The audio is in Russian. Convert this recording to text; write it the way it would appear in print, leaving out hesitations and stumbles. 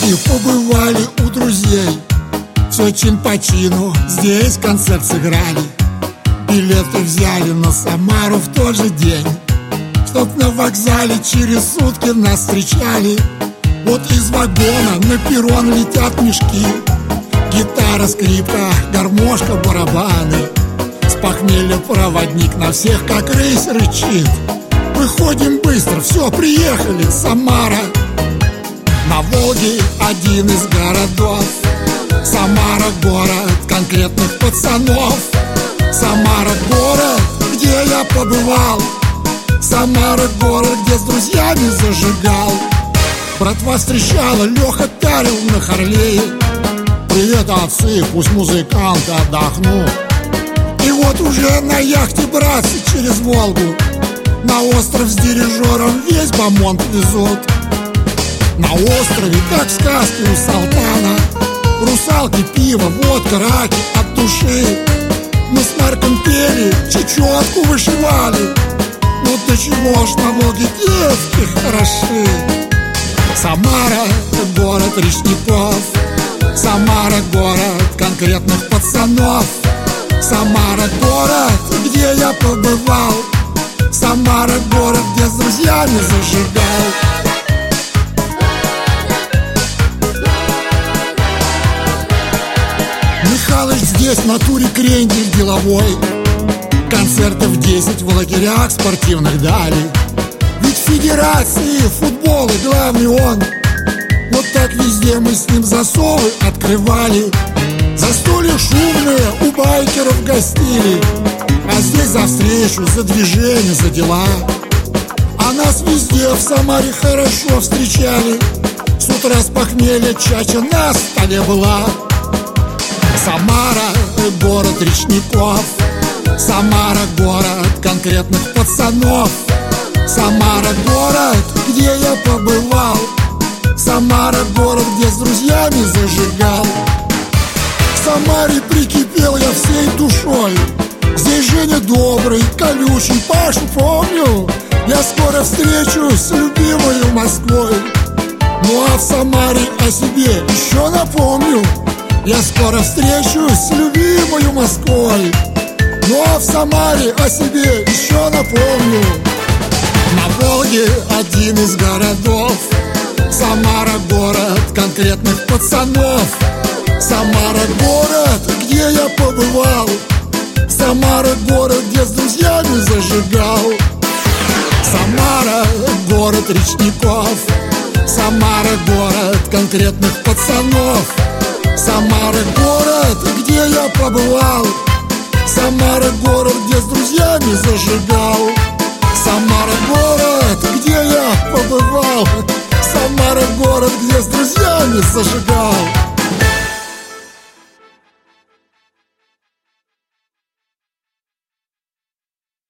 Самарчики побывали у друзей. Все чин по чину, здесь концерт сыграли. Билеты взяли на Самару в тот же день, чтоб на вокзале через сутки нас встречали. Вот из вагона на перрон летят мешки. Гитара, скрипка, гармошка, барабаны. С похмелья проводник на всех как рысь рычит. Выходим быстро, все, приехали, Самара. На Волге один из городов. Самара — город конкретных пацанов. Самара — город, где я побывал. Самара — город, где с друзьями зажигал. Братва встречала, Леха пярил на Харлее. Привет, отцы, пусть музыканты отдохнут. И вот уже на яхте братцы через Волгу на остров с дирижером весь бомонд везут. На острове, как в сказке у Салтана, русалки, пиво, водка, раки от души. Мы с Марком пели, чечетку вышивали. Ну до чего ж на Волге девки хороши. Самара — город речников. Самара — город конкретных пацанов. Самара — город, где я побывал. Самара — город, где с друзьями зажигал. Михалыч здесь в натуре крендель деловой. Концерты в 10 в лагерях спортивных дали. Ведь в федерации футбола главный он. Вот так везде мы с ним засовы открывали. Застолья шумные у байкеров гостили. А здесь за встречу, за движение, за дела. А нас везде в Самаре хорошо встречали. С утра с похмелья чача на столе была. Самара — город речников. Самара — город конкретных пацанов. Самара — город, где я побывал. Самара — город, где с друзьями зажигал. К Самаре прикипел я всей душой. Здесь Женя добрый, колючий, Пашу помню. Я скоро встречусь с любимой Москвой. Ну а в Самаре о себе еще напомню. Я скоро встречусь с любимой Москвой. Ну а в Самаре о себе еще напомню. На Волге один из городов. Самара — город конкретных пацанов. Самара — город, где я побывал. Самара — город, где с друзьями зажигал. Самара — город речников. Самара — город конкретных пацанов. Самара — город, где я побывал. Самара — город, где с друзьями зажигал. Самара — город, где я побывал. Самара — город, где с друзьями зажигал.